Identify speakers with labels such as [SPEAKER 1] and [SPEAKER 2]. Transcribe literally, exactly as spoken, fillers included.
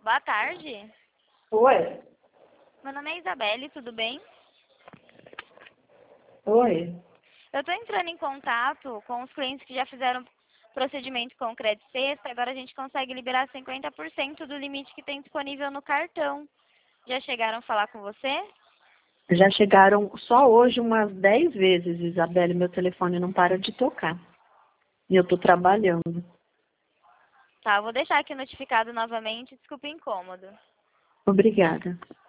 [SPEAKER 1] Boa tarde.
[SPEAKER 2] Oi.
[SPEAKER 1] Meu nome é Isabelle, tudo bem?
[SPEAKER 2] Oi.
[SPEAKER 1] Eu estou entrando em contato com os clientes que já fizeram procedimento com o Credit Sexta. Agora a gente consegue liberar cinquenta por cento do limite que tem disponível no cartão. Já chegaram a falar com você?
[SPEAKER 2] Já chegaram só hoje umas dez vezes, Isabelle. Meu telefone não para de tocar. E eu tô trabalhando.
[SPEAKER 1] Tá, eu vou deixar aqui notificado novamente. Desculpe o incômodo.
[SPEAKER 2] Obrigada.